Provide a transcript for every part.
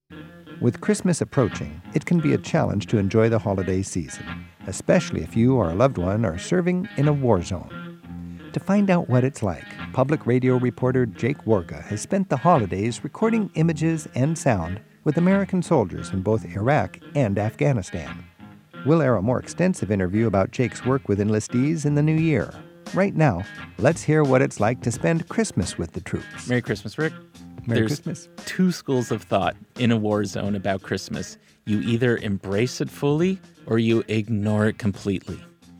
With Christmas approaching, it can be a challenge to enjoy the holiday season, especially if you or a loved one are serving in a war zone. To find out what it's like, public radio reporter Jake Warga has spent the holidays recording images and sound with American soldiers in both Iraq and Afghanistan. We'll air a more extensive interview about Jake's work with enlistees in the new year. Right now, let's hear what it's like to spend Christmas with the troops. Merry Christmas, Rick. Merry There's Christmas. two schools of thought in a war zone about Christmas. You either embrace it fully or you ignore it completely.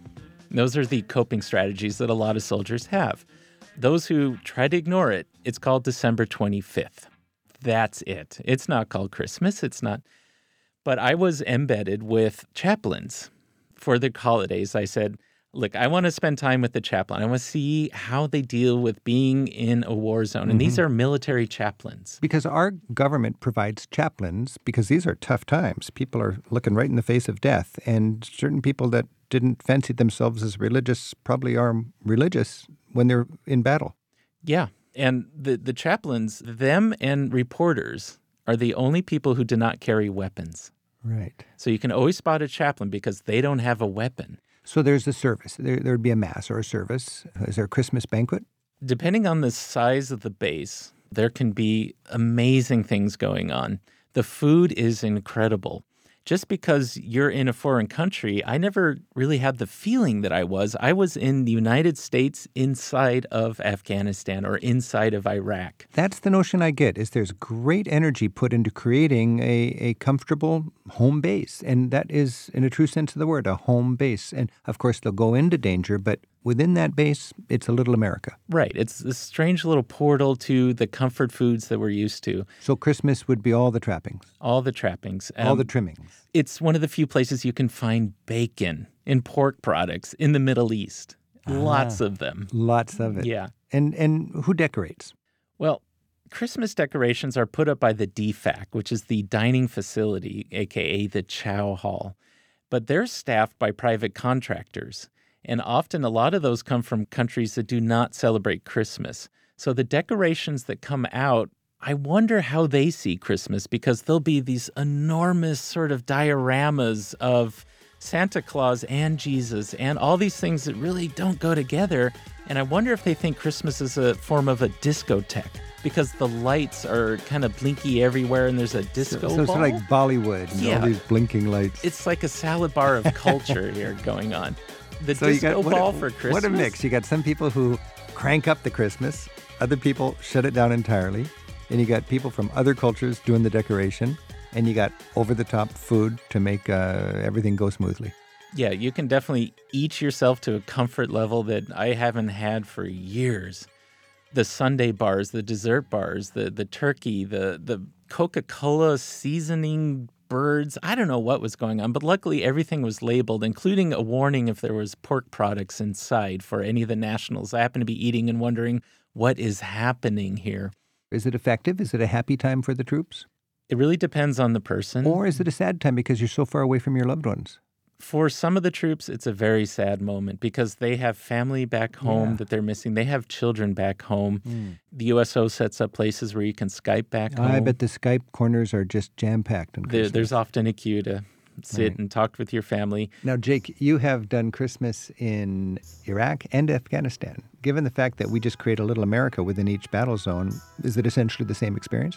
Those are the coping strategies that a lot of soldiers have. Those who try to ignore it, it's called December 25th. That's it. It's not called Christmas. It's not. But I was embedded with chaplains for the holidays. I said, look, I want to spend time with the chaplain. I want to see how they deal with being in a war zone. And these are military chaplains. Because our government provides chaplains, because these are tough times. People are looking right in the face of death. And certain people that didn't fancy themselves as religious probably are religious when they're in battle. Yeah. And the chaplains, them and reporters, are the only people who do not carry weapons. Right. So you can always spot a chaplain because they don't have a weapon. So there's a service. There would be a mass or a service. Is there a Christmas banquet? Depending on the size of the base, there can be amazing things going on. The food is incredible. Just because you're in a foreign country, I never really had the feeling that I was. I was in the United States inside of Afghanistan or inside of Iraq. That's the notion I get, is there's great energy put into creating a comfortable home base. And that is, in a true sense of the word, a home base. And, of course, they'll go into danger, but within that base, it's a little America. Right. It's this strange little portal to the comfort foods that we're used to. So Christmas would be all the trappings. All the trappings. All the trimmings. It's one of the few places you can find bacon and pork products in the Middle East. Lots of them. Lots of it. Yeah. And who decorates? Well, Christmas decorations are put up by the DFAC, which is the dining facility, a.k.a. the Chow Hall. But they're staffed by private contractors. And often a lot of those come from countries that do not celebrate Christmas. So the decorations that come out, I wonder how they see Christmas, because there'll be these enormous sort of dioramas of Santa Claus and Jesus and all these things that really don't go together. And I wonder if they think Christmas is a form of a discotheque, because the lights are kind of blinky everywhere and there's a disco So it's ball. like Bollywood and all these blinking lights. It's like a salad bar of culture here going on. The So you disco got, ball for Christmas. What a mix. You got some people who crank up the Christmas, other people shut it down entirely, and you got people from other cultures doing the decoration, and you got over-the-top food to make everything go smoothly. Yeah, you can definitely eat yourself to a comfort level that I haven't had for years. The sundae bars, the dessert bars, the turkey, the Coca-Cola seasoning birds. I don't know what was going on, but luckily everything was labeled, including a warning if there was pork products inside for any of the nationals. I happen to be eating and wondering what is happening here. Is it effective? Is it a happy time for the troops? It really depends on the person. Or is it a sad time because you're so far away from your loved ones? For some of the troops, it's a very sad moment because they have family back home that they're missing. They have children back home. The USO sets up places where you can Skype back home. I bet the Skype corners are just jam-packed on Christmas. There's often a queue to sit and talk with your family. Now, Jake, you have done Christmas in Iraq and Afghanistan. Given the fact that we just create a little America within each battle zone, is it essentially the same experience?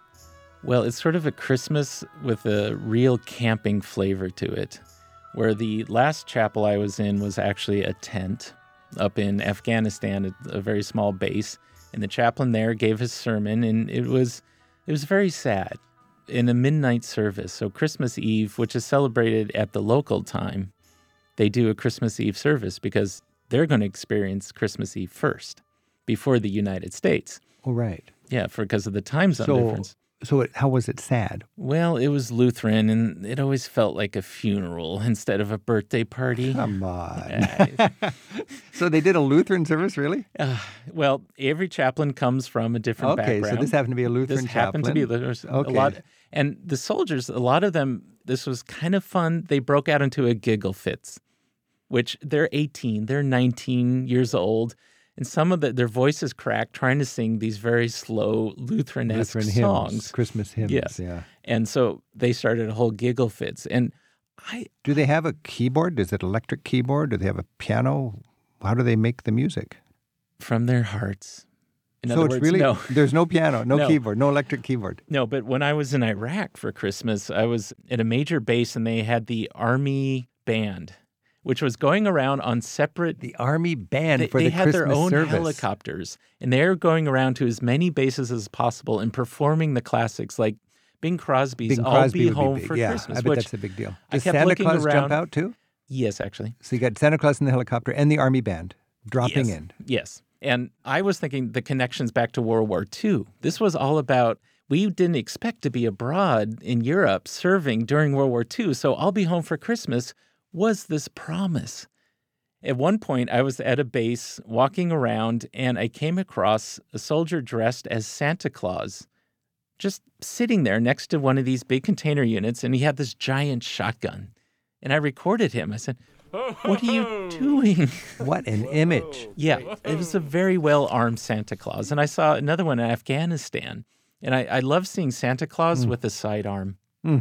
Well, it's sort of a Christmas with a real camping flavor to it, where the last chapel I was in was actually a tent up in Afghanistan, a very small base. And the chaplain there gave his sermon, and it was very sad. In a midnight service, so Christmas Eve, which is celebrated at the local time, they do a Christmas Eve service because they're going to experience Christmas Eve first, before the United States. Oh, right. Yeah, because of the time zone difference. So how was it sad? Well, it was Lutheran, and it always felt like a funeral instead of a birthday party. Come on. So they did a Lutheran service, really? Well, every chaplain comes from a different background. Okay, so this happened to be a Lutheran chaplain. Happened to be a lot. And the soldiers, a lot of them, this was kind of fun. They broke out into a giggle fits, which they're 18, they're 19 years old. and some of their voices cracked trying to sing these very slow Lutheran-esque Lutheran songs. hymns, Christmas hymns, Yes. yeah. And so they started a whole giggle fits. And Do they have a keyboard? Is it electric keyboard? Do they have a piano? How do they make the music? from their hearts. In So other it's words, really, no. there's no piano, no No. keyboard, no electric keyboard. No, but when I was in Iraq for Christmas, I was at a major base and they had the Army band, which was going around on separate. The Army band for They the had Christmas their own service. helicopters, and they're going around to as many bases as possible and performing the classics like Bing Crosby's Bing "I'll Crosby Be would Home big. for Yeah, Christmas." I bet which that's a big deal. I Does kept Santa looking Claus jump around. out too? Yes, actually. So you got Santa Claus in the helicopter and the Army band dropping Yes. in. Yes. And I was thinking the connections back to World War II. This was all about, we didn't expect to be abroad in Europe serving during World War II. So "I'll Be Home for Christmas" was this promise. At one point, I was at a base walking around and I came across a soldier dressed as Santa Claus, just sitting there next to one of these big container units, and he had this giant shotgun. And I recorded him. I said, "What are you doing?" What an image. Yeah, it was a very well-armed Santa Claus. And I saw another one in Afghanistan. And I love seeing Santa Claus with a sidearm.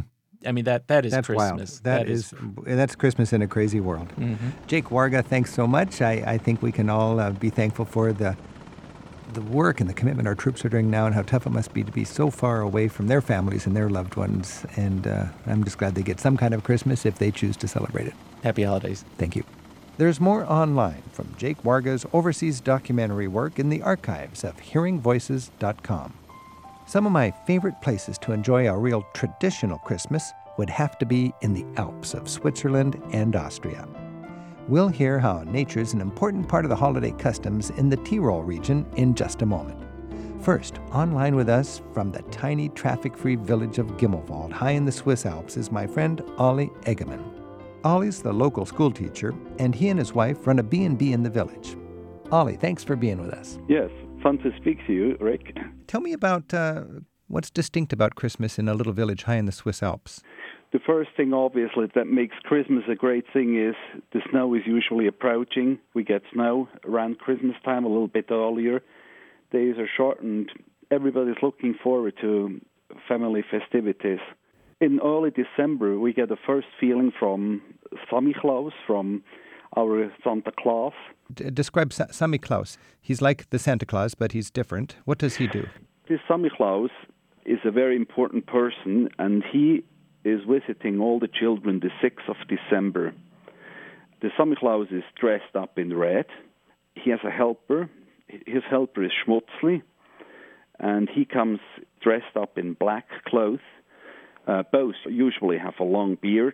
I mean, that is That's Christmas. wild. That's Christmas in a crazy world. Jake Warga, thanks so much. I think we can all be thankful for the work and the commitment our troops are doing now and how tough it must be to be so far away from their families and their loved ones. And I'm just glad they get some kind of Christmas if they choose to celebrate it. Happy holidays. Thank you. There's more online from Jake Warga's overseas documentary work in the archives of hearingvoices.com. Some of my favorite places to enjoy a real traditional Christmas would have to be in the Alps of Switzerland and Austria. We'll hear how nature's an important part of the holiday customs in the Tyrol region in just a moment. First, online with us from the tiny traffic-free village of Gimmelwald, high in the Swiss Alps, is my friend Ollie Eggemann. Ollie's the local school teacher, and he and his wife run a B&B in the village. Ollie, thanks for being with us. Yes, fun to speak to you, Rick. Tell me about what's distinct about Christmas in a little village high in the Swiss Alps. The first thing, obviously, that makes Christmas a great thing is the snow is usually approaching. We get snow around Christmas time, a little bit earlier. Days are shortened. Everybody's looking forward to family festivities. In early December, we get the first feeling from Samichlaus, from our Santa Claus. Describe Samichlaus. He's like the Santa Claus, but he's different. What does he do? This Samichlaus is a very important person, and he is visiting all the children the 6th of December. The Samichlaus is dressed up in red. He has a helper. His helper is Schmutzli, and he comes dressed up in black clothes. Both usually have a long beard.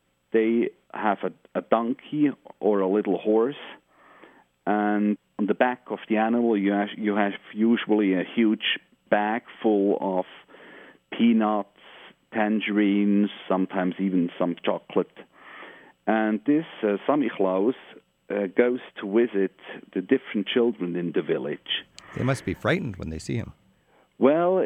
They have a donkey or a little horse, and on the back of the animal you have usually a huge bag full of peanuts, tangerines, sometimes even some chocolate. And this Samichlaus goes to visit the different children in the village. They must be frightened when they see him. Well,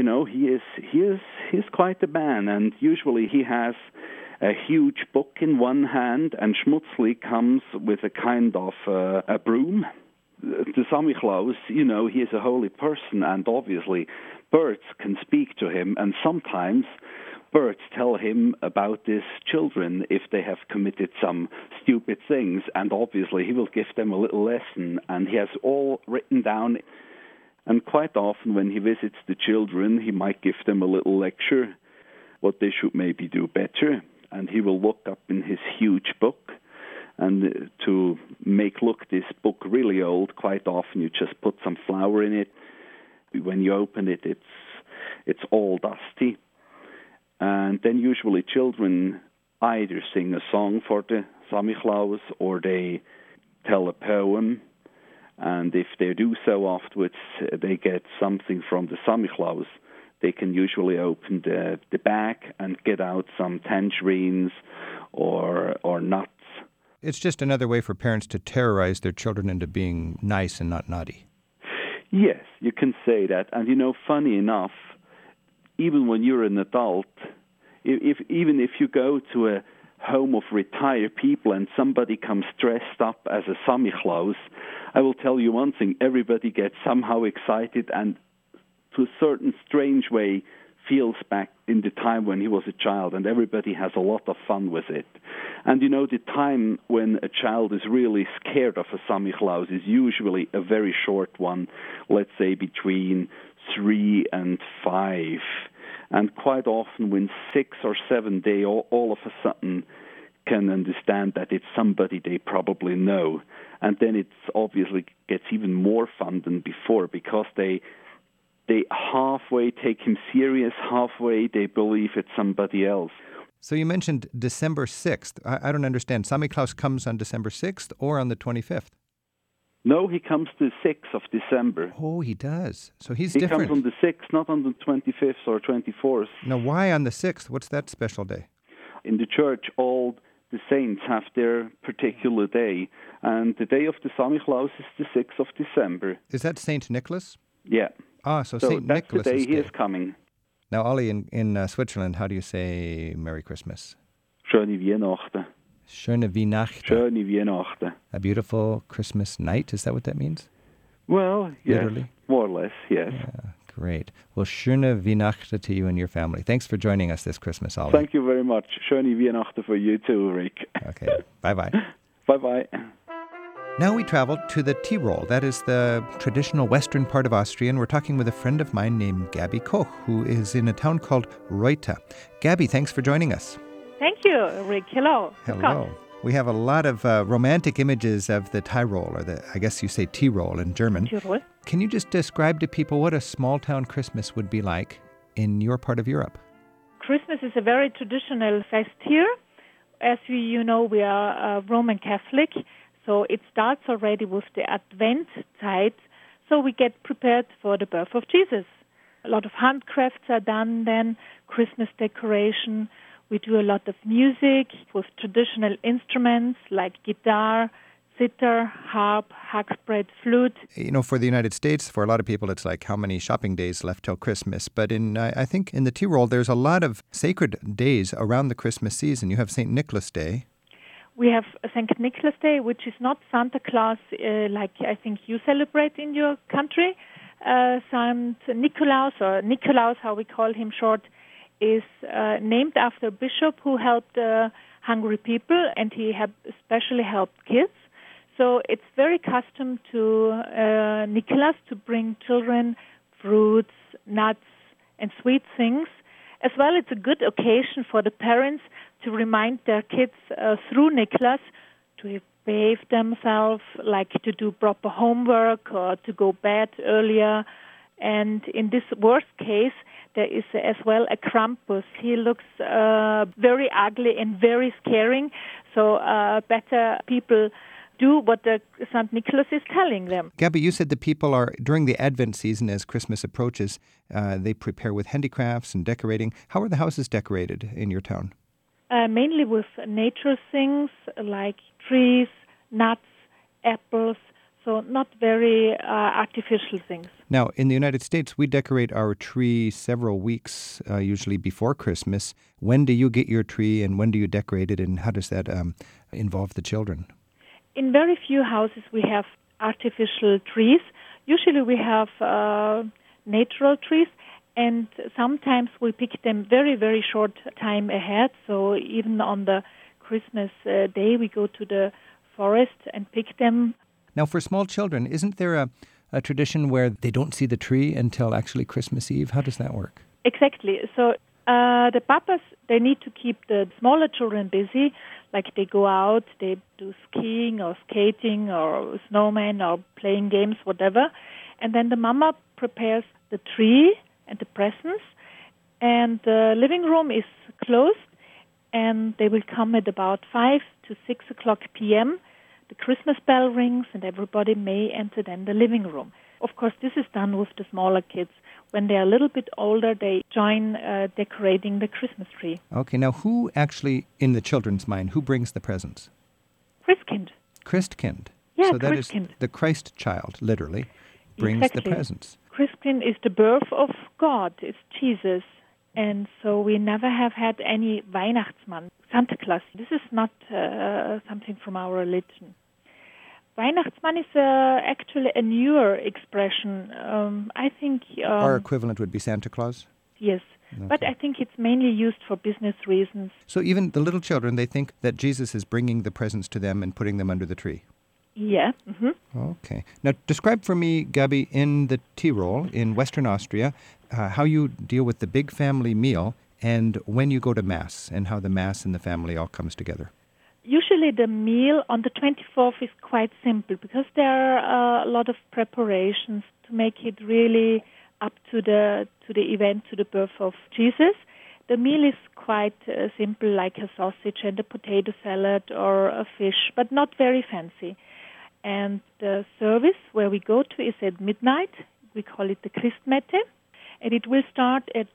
he's quite a man, and usually he has a huge book in one hand, and Schmutzli comes with a kind of a broom. The Samichlaus, he is a holy person, and obviously birds can speak to him, and sometimes birds tell him about his children if they have committed some stupid things, and obviously he will give them a little lesson, and he has all written down. And quite often when he visits the children, he might give them a little lecture, what they should maybe do better, and he will look up in his huge book. And to make this book really old, quite often you just put some flour in it. When you open it, it's all dusty. And then usually children either sing a song for the Samichlaus or they tell a poem. And if they do so afterwards, they get something from the Samichlaus. They can usually open the bag and get out some tangerines or nuts. It's just another way for parents to terrorize their children into being nice and not naughty. Yes, you can say that. And, funny enough, even when you're an adult, even if you go to a home of retired people and somebody comes dressed up as a Samichlaus, I will tell you one thing, everybody gets somehow excited and to a certain strange way feels back in the time when he was a child, and everybody has a lot of fun with it. And the time when a child is really scared of a Sammy Claus is usually a very short one, let's say between 3 and 5. And quite often when 6 or 7, they all of a sudden can understand that it's somebody they probably know. And then it obviously gets even more fun than before, because they halfway take him serious, halfway they believe it's somebody else. So you mentioned December 6th. I don't understand. Sammy Claus comes on December 6th or on the 25th? No, he comes the 6th of December. Oh, he does. So he's he different. He comes on the 6th, not on the 25th or 24th. Now, why on the 6th? What's that special day? In the church, all the saints have their particular day. And the day of the Sammy Claus is the 6th of December. Is that St. Nicholas? Yeah. Ah, so St. Nicholas that's the day he is coming. Now, Ollie, in Switzerland, how do you say Merry Christmas? Schöne Weihnachten. Schöne Weihnachten. Schöne Weihnachten. A beautiful Christmas night, is that what that means? Well, yes. Literally? More or less, yes. Yeah, great. Well, schöne Weihnachten to you and your family. Thanks for joining us this Christmas, Ollie. Thank you very much. Schöne Weihnachten for you too, Rick. Okay, bye-bye. Bye-bye. Now we travel to the Tyrol. That is the traditional western part of Austria, and we're talking with a friend of mine named Gabby Koch, who is in a town called Reutte. Gabby, thanks for joining us. Thank you, Rick. Hello. Hello. We have a lot of romantic images of the Tyrol, or I guess you say Tyrol in German. Tyrol. Can you just describe to people what a small-town Christmas would be like in your part of Europe? Christmas is a very traditional fest here. As you know, we are Roman Catholic. So it starts already with the Advent time, so we get prepared for the birth of Jesus. A lot of handcrafts are done then, Christmas decoration. We do a lot of music with traditional instruments like guitar, sitar, harp, hackspread, flute. For the United States, for a lot of people, it's like how many shopping days left till Christmas. But I think in the Tyrol, there's a lot of sacred days around the Christmas season. You have St. Nicholas Day. We have St. Nicholas Day, which is not Santa Claus like I think you celebrate in your country. St. Nikolaus, or Nikolaus, how we call him short, is named after a bishop who helped hungry people, and he especially helped kids. So it's very custom to Nicholas to bring children fruits, nuts, and sweet things. As well, it's a good occasion for the parents to remind their kids through Nicholas to behave themselves, like to do proper homework or to go bed earlier. And in this worst case, there is as well a Krampus. He looks very ugly and very scaring, so better people do what the St. Nicholas is telling them. Gabby, you said the people are, during the Advent season as Christmas approaches, they prepare with handicrafts and decorating. How are the houses decorated in your town? Mainly with nature things like trees, nuts, apples, so not very artificial things. Now, in the United States, we decorate our tree several weeks, usually before Christmas. When do you get your tree and when do you decorate it, and how does that involve the children? In very few houses we have artificial trees. Usually we have natural trees, and sometimes we pick them very, very short time ahead. So even on the Christmas day, we go to the forest and pick them. Now, for small children, isn't there a tradition where they don't see the tree until actually Christmas Eve? How does that work? Exactly. So the papas, they need to keep the smaller children busy. Like they go out, they do skiing or skating or snowman or playing games, whatever. And then the mama prepares the tree and the presents. And the living room is closed. And they will come at about 5 to 6 o'clock p.m. The Christmas bell rings and everybody may enter then the living room. Of course, this is done with the smaller kids. When they're a little bit older, they join decorating the Christmas tree. Okay, now who actually, in the children's mind, who brings the presents? Christkind. Christkind. Yeah, so that Christkind. is the Christ child, literally, brings the presents. Christkind is the birth of God. It's Jesus. And so we never have had any Weihnachtsmann, Santa Claus. This is not something from our religion. Weihnachtsmann is actually a newer expression. I think... Our equivalent would be Santa Claus? Yes, okay. But I think it's mainly used for business reasons. So even the little children, they think that Jesus is bringing the presents to them and putting them under the tree? Yeah. Mm-hmm. Okay. Now, describe for me, Gabi, in the Tyrol, in Western Austria, how you deal with the big family meal and when you go to Mass and how the Mass and the family all comes together. Usually the meal on the 24th is quite simple because there are a lot of preparations to make it really up to the event, to the birth of Jesus. The meal is quite simple, like a sausage and a potato salad or a fish, but not very fancy. And the service where we go to is at midnight. We call it the Christmette. And it will start at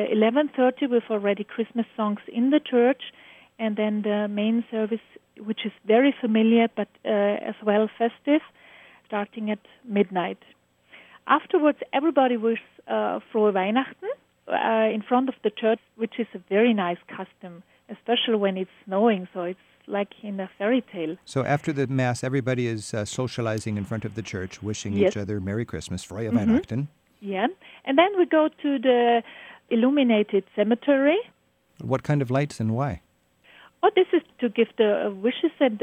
11:30 with already Christmas songs in the church. And then the main service, which is very familiar but as well festive, starting at midnight. Afterwards, everybody wishes Frohe Weihnachten in front of the church, which is a very nice custom, especially when it's snowing, so it's like in a fairy tale. So after the Mass, everybody is socializing in front of the church, wishing Yes. each other Merry Christmas, Frohe Weihnachten. Yeah, and then we go to the illuminated cemetery. What kind of lights and why? Oh, this is to give the wishes and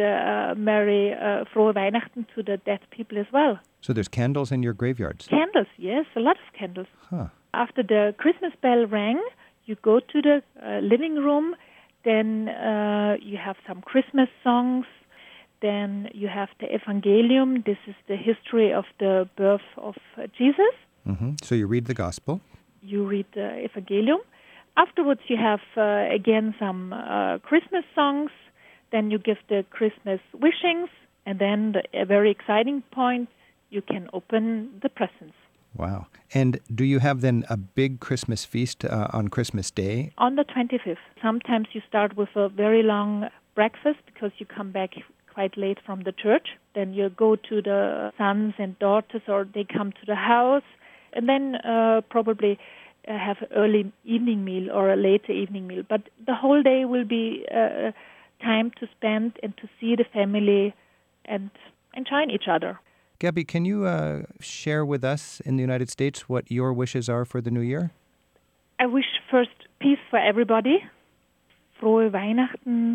Merry Frohe Weihnachten to the dead people as well. So there's candles in your graveyards? Candles, yes, a lot of candles. Huh. After the Christmas bell rang, you go to the living room, then you have some Christmas songs, then you have the Evangelium. This is the history of the birth of Jesus. Mm-hmm. So you read the Gospel? You read the Evangelium. Afterwards, you have again some Christmas songs. Then you give the Christmas wishings. And then a very exciting point, you can open the presents. Wow. And do you have then a big Christmas feast on Christmas Day? On the 25th. Sometimes you start with a very long breakfast because you come back quite late from the church. Then you go to the sons and daughters, or they come to the house. And then probably have an early evening meal or a later evening meal. But the whole day will be time to spend and to see the family and enjoy each other. Gabi, can you share with us in the United States what your wishes are for the new year? I wish first peace for everybody, Frohe Weihnachten,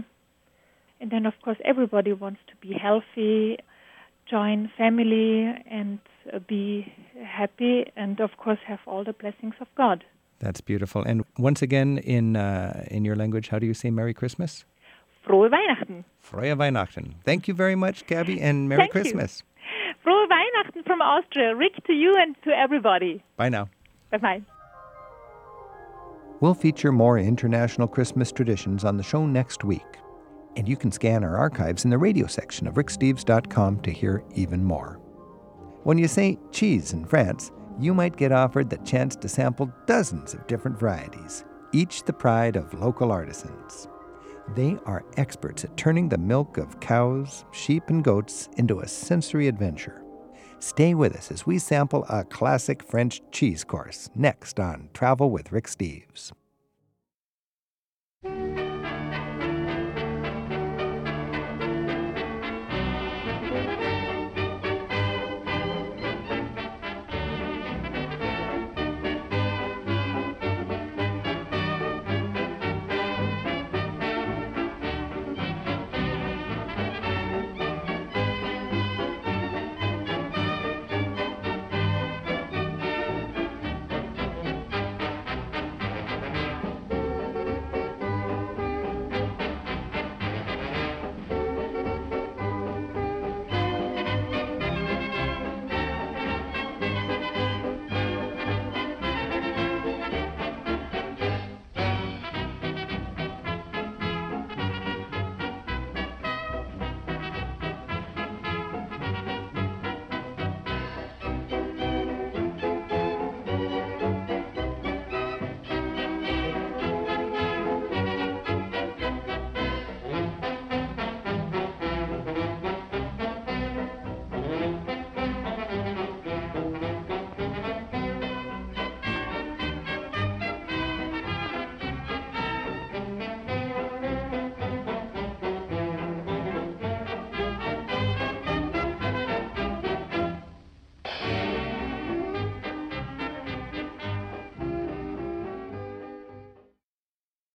and then of course everybody wants to be healthy, join family and be happy, and of course have all the blessings of God. That's beautiful. And once again, in your language, how do you say Merry Christmas? Frohe Weihnachten. Frohe Weihnachten. Thank you very much, Gabi, and Merry Thank you. Christmas. Frohe Weihnachten from Austria. Rick, to you and to everybody. Bye now. Bye-bye. We'll feature more international Christmas traditions on the show next week. And you can scan our archives in the radio section of ricksteves.com to hear even more. When you say cheese in France, you might get offered the chance to sample dozens of different varieties, each the pride of local artisans. They are experts at turning the milk of cows, sheep, and goats into a sensory adventure. Stay with us as we sample a classic French cheese course next on Travel with Rick Steves.